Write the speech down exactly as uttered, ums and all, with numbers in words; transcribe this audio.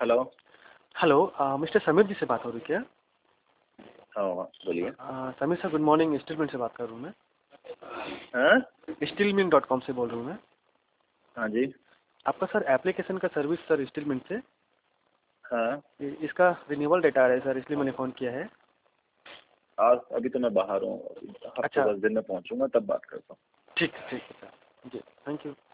Hello. Hello, अ, mister Sameer ji से बात हो रही क्या? हाँ हाँ, बोलिए। अ, Sameer sir good morning, steel mill से बात कर रहा हूँ मैं। हाँ स्टील मिल डॉट कॉम से बोल रहा हूँ मैं। हाँ जी। आपका सर एप्लीकेशन का सर्विस सर स्टील मिल से, हाँ इ- इसका रिन्यूअल डेटा आ रहा है सर, इसलिए मैंने फ़ोन किया है। आज अभी तो मैं बाहर हूँ, अभी हफ्ते अच्छा, दस दिन में पहुँचूंगा तब बात करता हूँ। ठीक है ठीक है सर, जी थैंक यू।